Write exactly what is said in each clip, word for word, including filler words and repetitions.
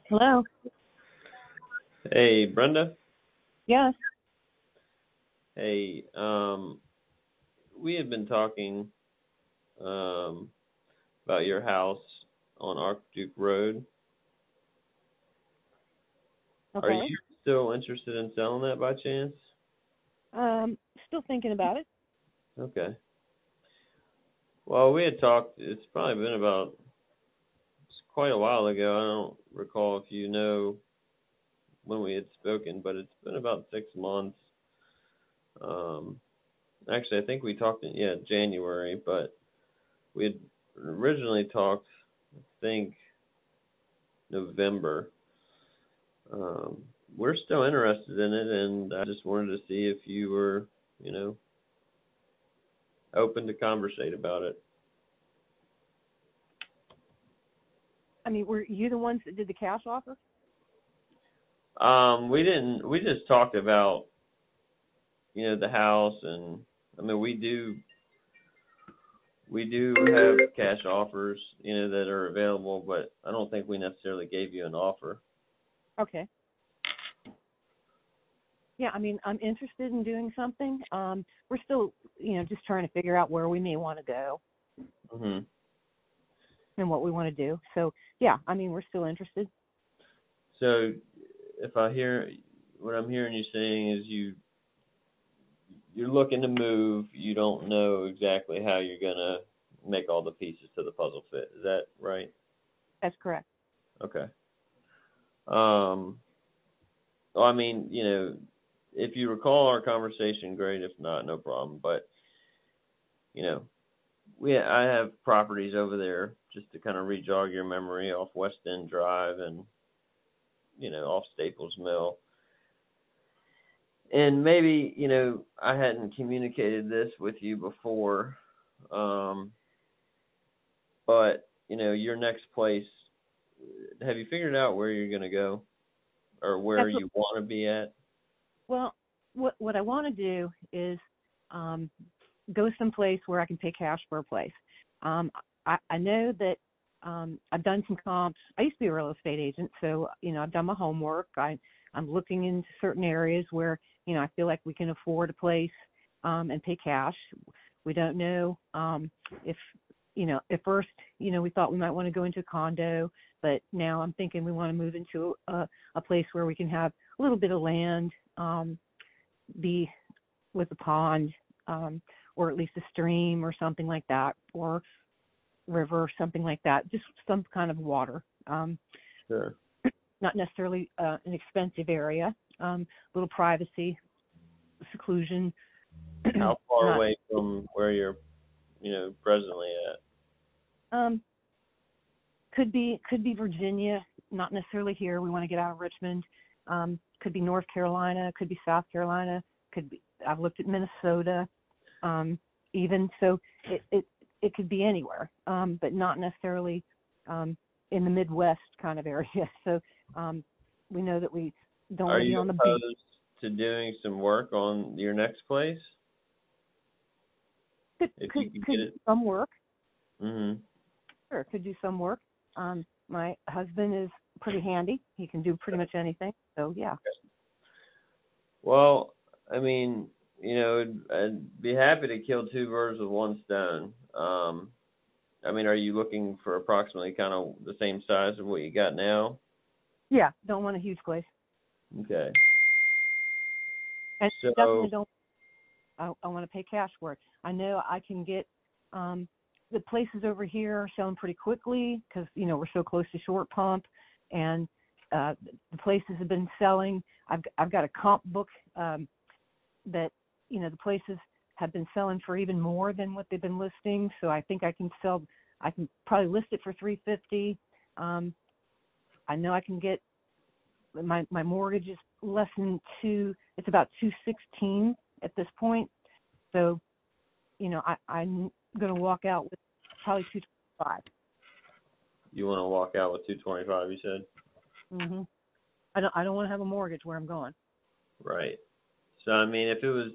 Hello. Hey, Brenda. Yes. Hey, um, we had been talking um, about your house on Archduke Road. Are Okay. you still interested in selling that by chance? Um, still thinking about it. Okay. Well, we had talked, it's probably been about it's quite a while ago. I don't recall if you know when we had spoken, but it's been about six months. Um, actually, I think we talked in, yeah, January, but we had originally talked, I think, November. Um, we're still interested in it, and I just wanted to see if you were, you know, open to conversate about it. I mean, were you the ones that did the cash offer? Um, we didn't. We just talked about, you know, the house, and I mean, we do. We do have cash offers, you know, that are available, but I don't think we necessarily gave you an offer. Okay. Yeah, I mean, I'm interested in doing something. Um, we're still, you know, just trying to figure out where we may want to go Mhm. and what we want to do. So, yeah, I mean, we're still interested. So, if I hear what I'm hearing you saying is you you're looking to move, you don't know exactly how you're gonna make all the pieces to the puzzle fit. Is that right? That's correct. Okay. Um, well, I mean, you know, if you recall our conversation, great. If not, no problem. But you know, we I have properties over there just to kind of re-jog your memory off West End Drive and you know off Staples Mill. And maybe you know I hadn't communicated this with you before, um, but you know your next place. Have you figured out where you're going to go or where That's what, you want to be at? well, what what I want to do is um, go someplace where I can pay cash for a place. Um, I, I know that um, I've done some comps. I used to be a real estate agent, so you know I've done my homework. I I'm looking into certain areas where you know I feel like we can afford a place um, and pay cash. We don't know um, if you know at first you know we thought we might want to go into a condo, but now I'm thinking we want to move into a, a place where we can have a little bit of land, um, be with a pond. Um, or at least a stream or something like that, or river or something like that, just some kind of water. Um, Sure. not necessarily uh, an expensive area, um, a little privacy, seclusion. How far Not away from where you're, you know, presently at? um, could be could be Virginia, not necessarily here. We want to get out of Richmond. Um, could be North Carolina, could be South Carolina, could be. I've looked at Minnesota. Um, even so, it, it it could be anywhere, um, but not necessarily um, in the Midwest kind of area. So um, we know that we don't want Are to be you on the beach. opposed to doing some work on your next place Could if you could can get could do it? some work. Mhm. Sure, could do some work. Um, my husband is pretty handy. He can do pretty much anything. So yeah. Well, I mean, you know, I'd, I'd be happy to kill two birds with one stone. Um, I mean, are you looking for approximately kind of the same size of what you got now? Yeah, don't want a huge place, Okay. and So, definitely don't. I, I want to pay cash for it. I know I can get um, the places over here are selling pretty quickly because you know we're so close to Short Pump, and uh, the places have been selling. I've I've got a comp book um, that you know the places have been selling for even more than what they've been listing. So I think I can sell. I can probably list it for three fifty. Um, I know I can get my my mortgage is less than two. It's about two sixteen at this point. So you know, I, I'm going to walk out with probably two twenty-five. you want to walk out with two twenty-five, you said? Mm-hmm. I don't I don't want to have a mortgage where I'm going. Right. So, I mean, if it was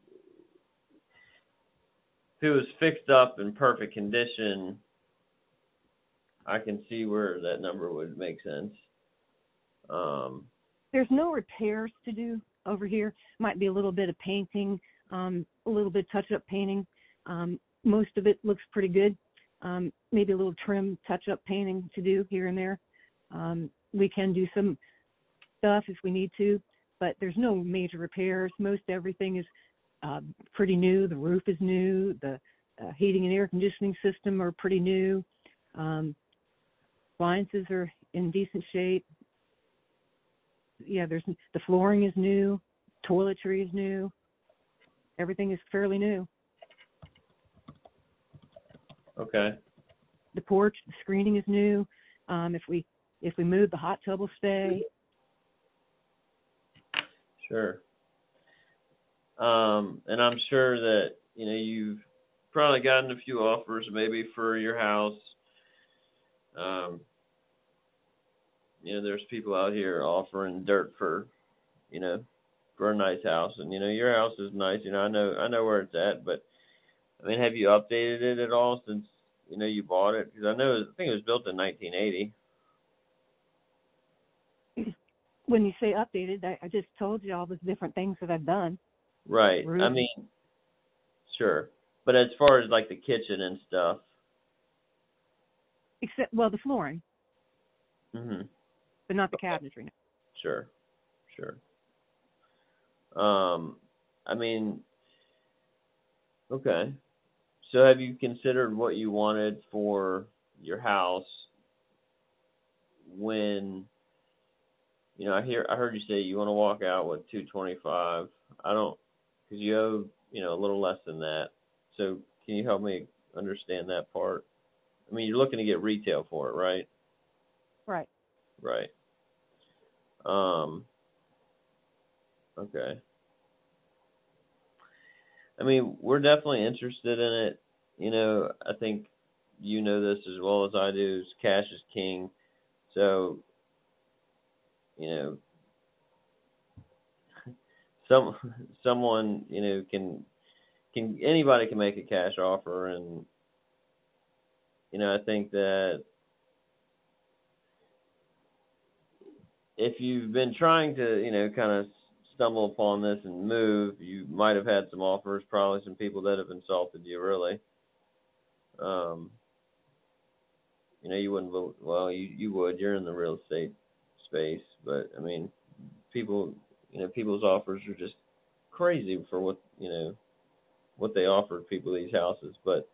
if it was fixed up in perfect condition, I can see where that number would make sense. Um, There's no repairs to do over here. Might be a little bit of painting, um, a little bit touch-up painting. Um, most of it looks pretty good. Um, maybe a little trim touch-up painting to do here and there. Um, we can do some stuff if we need to, but there's no major repairs. Most everything is uh, pretty new. The roof is new. The uh, heating and air conditioning system are pretty new. Um, appliances are in decent shape. Yeah, there's the flooring is new, toiletry is new, everything is fairly new. okay. The porch, the screening is new. Um, if we if we move, the hot tub will stay. Sure. Um, and I'm sure that, you know, you've probably gotten a few offers maybe for your house. Um, you know, there's people out here offering dirt for, you know, for a nice house. And, you know, your house is nice. You know, I know, I know where it's at, but I mean, have you updated it at all since, you know, you bought it? Because I know, I think it was built in nineteen eighty. When you say updated, I, I just told you all the different things that I've done. Right. Roof, I mean, sure. But as far as like the kitchen and stuff. except well, the flooring, Mhm. but not the cabinetry. Sure. Sure. Um, I mean, okay. So have you considered what you wanted for your house when, you know, I hear I heard you say you want to walk out with two twenty-five. I don't, because you owe, you know, a little less than that. So can you help me understand that part? I mean, you're looking to get retail for it, right? Right. Right. Um, okay. I mean, we're definitely interested in it. You know, I think you know this as well as I do. Is cash is king. So, you know, some someone, you know, can can anybody can make a cash offer, and you know, I think that if you've been trying to, you know, kind of stumble upon this and move, you might have had some offers, probably some people that have insulted you, really. Um, you know, you wouldn't vote. Well, you you would. You're in the real estate space, but I mean, people, you know, people's offers are just crazy for what you know what they offer people these houses. But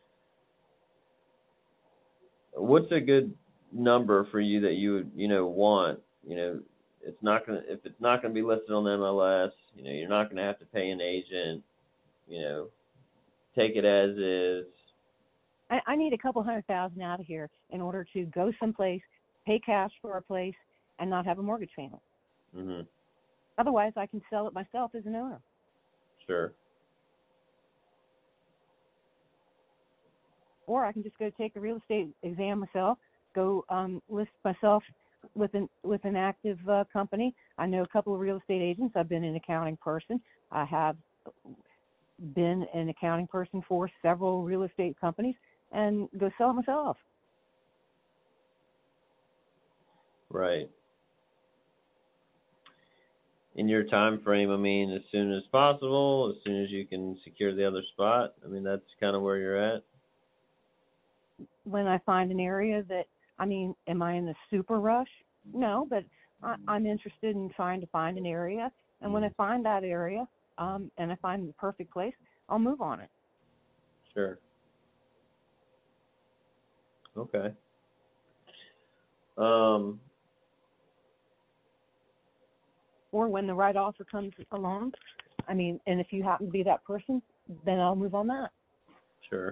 what's a good number for you that you would, you know, want? You know, it's not gonna if it's not gonna be listed on the M L S. You know, you're not gonna have to pay an agent. You know, take it as is. I, I need a couple hundred thousand out of here in order to go someplace, pay cash for a place, and not have a mortgage payment. Mhm. Otherwise, I can sell it myself as an owner. Sure. Or I can just go take the real estate exam myself, go um, list myself with an with an active uh, company. I know a couple of real estate agents. I've been an accounting person. I have been an accounting person for several real estate companies, and go sell it myself. Right. In your time frame, I mean, as soon as possible, as soon as you can secure the other spot. I mean, that's kind of where you're at. When I find an area that, I mean, am I in the super rush? No, but I, I'm interested in trying to find an area. And when I find that area um, and I find the perfect place, I'll move on it. Sure. Okay. Um, Or when the right offer comes along, I mean, and if you happen to be that person, then I'll move on that. sure.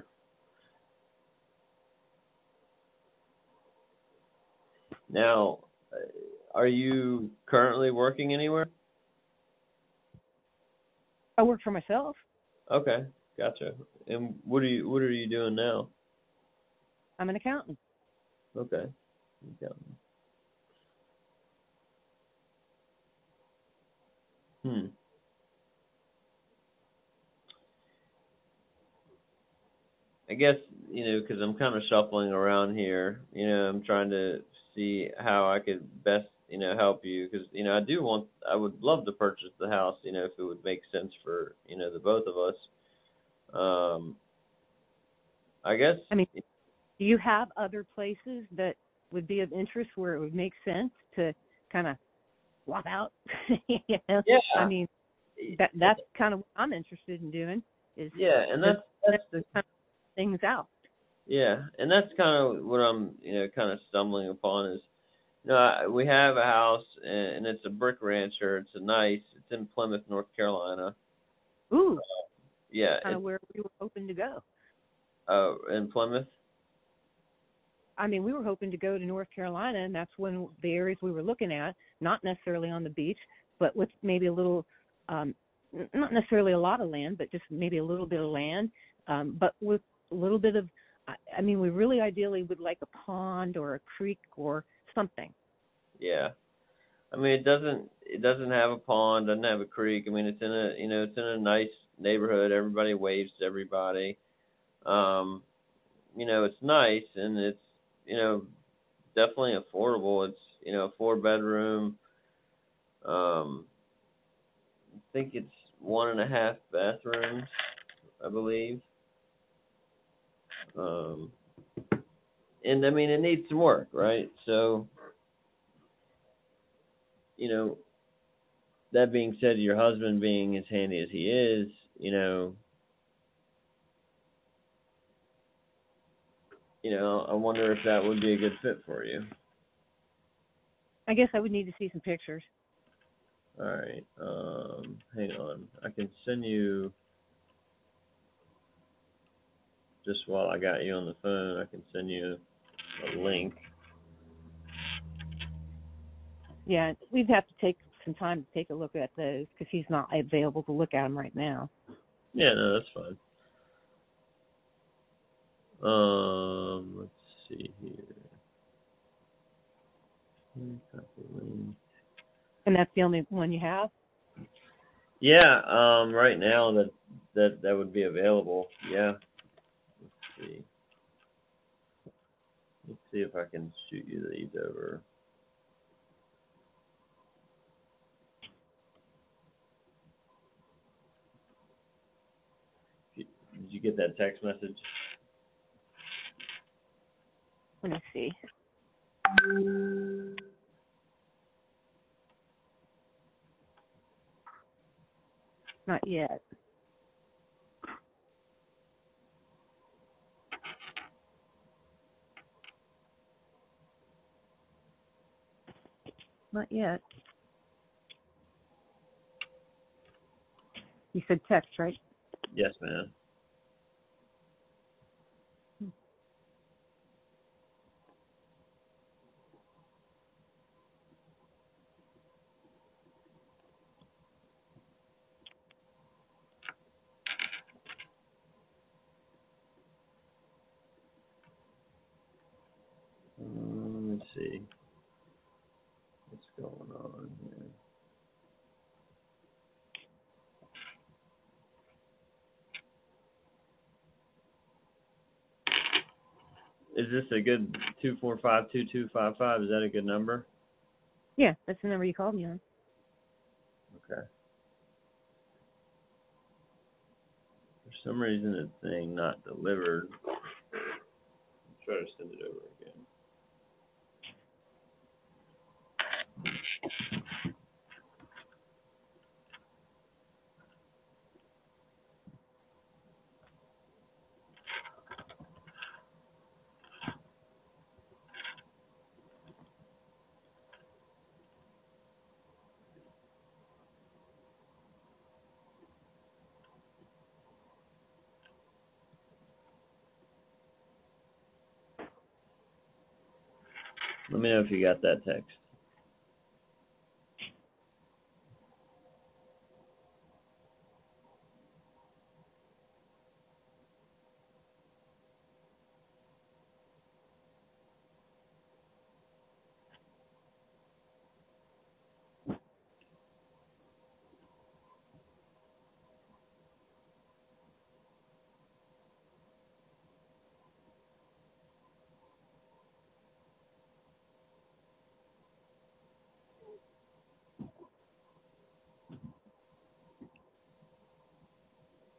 Now, uh, are you currently working anywhere? I work for myself. Okay, gotcha. And what are you what are you doing now? I'm an accountant. Okay. Okay. Hmm. I guess, you know, because I'm kind of shuffling around here. You know, I'm trying to see how I could best you know, help you because you know I do want I would love to purchase the house, you know, if it would make sense for you know the both of us. Um, I guess. I mean, do you have other places that would be of interest where it would make sense to kind of swap out? you know? Yeah. I mean, that that's kind of what I'm interested in doing is Yeah, and just that's that's the kind of things out. yeah, and that's kind of what I'm you know kind of stumbling upon is you know I, we have a house and, and it's a brick rancher. It's a nice. It's in Plymouth, North Carolina. Ooh, Yeah, kind of it's where we were hoping to go. uh in Plymouth. I mean, we were hoping to go to North Carolina, and that's when the areas we were looking at, not necessarily on the beach, but with maybe a little, um, n- not necessarily a lot of land, but just maybe a little bit of land, um, but with a little bit of, I I mean, we really ideally would like a pond or a creek or something. Yeah. I mean, it doesn't it doesn't have a pond, doesn't have a creek. I mean, it's in a you know it's in a nice neighborhood. Everybody waves to everybody. Um, you know, it's nice and it's you know definitely affordable. It's you know a four bedroom. Um, I think it's one and a half bathrooms, I believe. Um, and I mean, it needs some work, right? So, you know, that being said, your husband being as handy as he is, you know, you know, I wonder if that would be a good fit for you. I guess I would need to see some pictures. All right. Um, hang on. I can send you just while I got you on the phone. I can send you a link. Yeah, we'd have to take some time to take a look at those because he's not available to look at them right now. Yeah, no, that's fine. Um, let's see here. Copy link. And that's the only one you have? Yeah, um, right now that that that would be available. Yeah. Let's see. Let's see if I can shoot you these over. Did you get that text message? Let me see. Not yet. Not yet. You said text, right? Yes, ma'am. Um, let's see. What's going on here? Is this a good two four five two two five five? Is that a good number? Yeah, that's the number you called me on. Okay. For some reason, it's saying not delivered. I'll try to send it over again. Let me know if you got that text.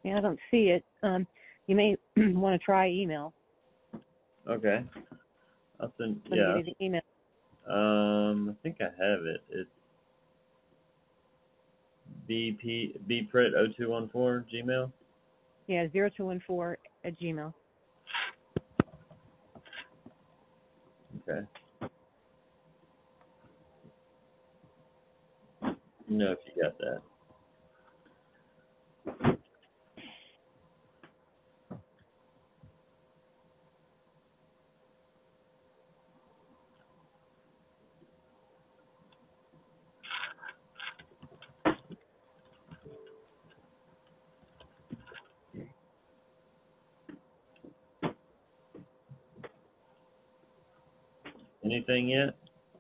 Yeah, I don't see it. Um, you may want to try email. Okay. I'll send. Let me give Yeah. you the email. Um, I think I have it. It's bp bprit oh two one four Gmail. Yeah, zero two one four at Gmail. Okay. You know if you got that. Anything yet?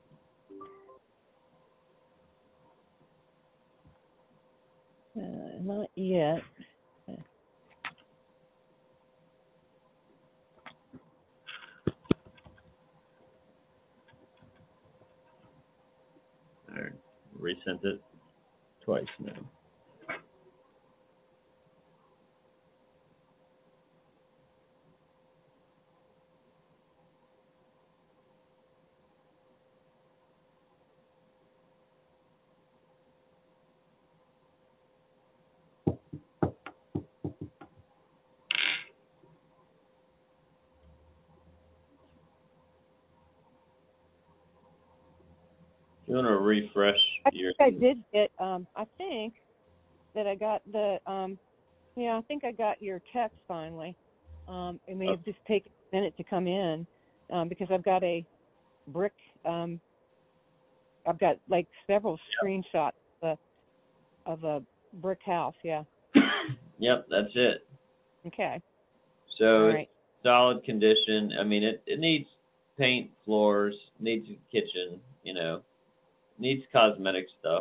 Uh, not yet. Or resent it twice now. You want to refresh I your. think I did get. Um, I think that I got the. Um, yeah, I think I got your text finally. Um, it may Oh, have just taken a minute to come in um, because I've got a brick. Um, I've got like several screenshots of a, of a brick house. Yeah. yep, that's it. Okay. So All it's right. solid condition. I mean, it it needs paint, floors, needs a kitchen. You know, needs cosmetic stuff.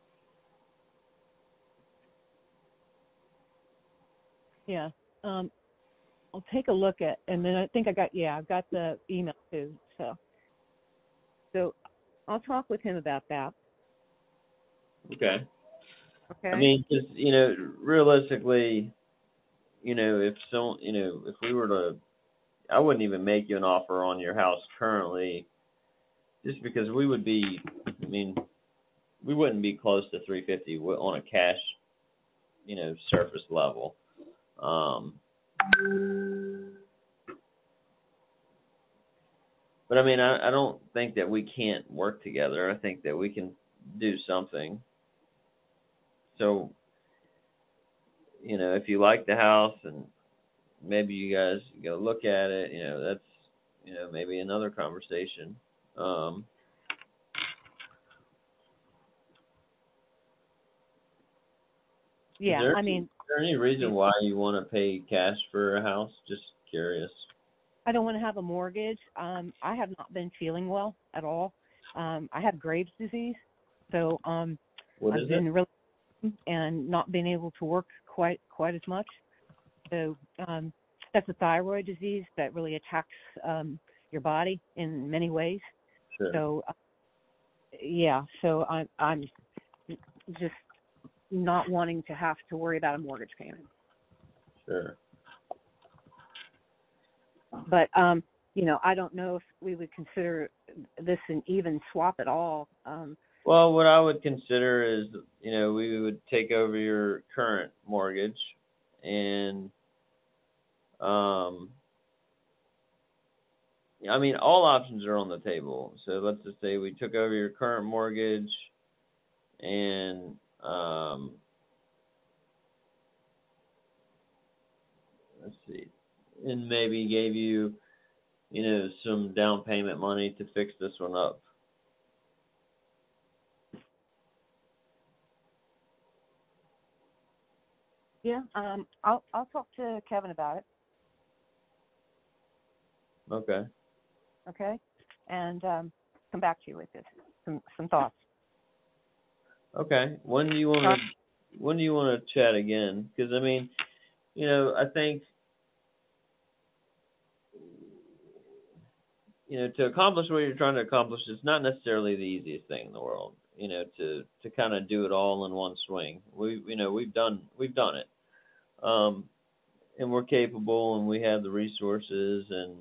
Yeah. Um, I'll take a look at, and then I think I got. Yeah, I've got the email too. So, so I'll talk with him about that. Okay. Okay. I mean, just you know, realistically, you know, if so, you know, if we were to, I wouldn't even make you an offer on your house currently, just because we would be. I mean, we wouldn't be close to three fifty on a cash, you know, surface level. Um, but I mean, I, I don't think that we can't work together. I think that we can do something. So, you know, if you like the house and maybe you guys go look at it, you know, that's, you know, maybe another conversation. Um, Yeah. is there, I is mean, there any reason why you want to pay cash for a house? Just curious. I don't want to have a mortgage. Um, I have not been feeling well at all. Um, I have Graves' disease, so um, What I've is it? been really and not been able to work quite quite as much. So um, that's a thyroid disease that really attacks um, your body in many ways. Sure. So uh, yeah, so I'm I'm just not wanting to have to worry about a mortgage payment. Sure. But um, you know, I don't know if we would consider this an even swap at all. Um, Well, what I would consider is, you know, we would take over your current mortgage and, um, I mean, all options are on the table. So let's just say we took over your current mortgage and, um, let's see, and maybe gave you, you know, some down payment money to fix this one up. yeah, um, I'll I'll talk to Kevin about it. Okay. Okay, and um, come back to you with this some some thoughts. Okay. When do you want to, when do you want to chat again? Because, I mean, you know, I think, you know, to accomplish what you're trying to accomplish, it's not necessarily the easiest thing in the world. You know, to to kind of do it all in one swing. We, you know, we've done we've done it. Um, and we're capable, and we have the resources, and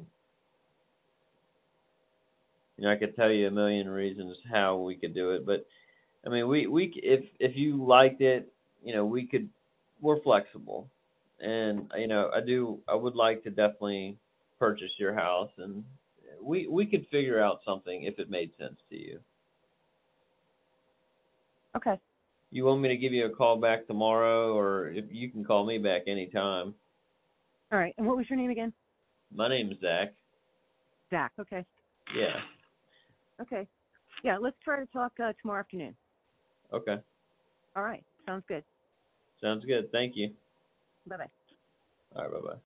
you know, I could tell you a million reasons how we could do it, but I mean, we we c- if if you liked it, you know, we could. We're flexible, and you know, I do. I would like to definitely purchase your house, and we we could figure out something if it made sense to you. Okay. You want me to give you a call back tomorrow, or if you can call me back anytime. All right. And what was your name again? My name's Zach. Zach. Okay. Yeah. Okay. Yeah, let's try to talk uh, tomorrow afternoon. Okay. All right. Sounds good. Sounds good. Thank you. Bye-bye. All right. Bye bye.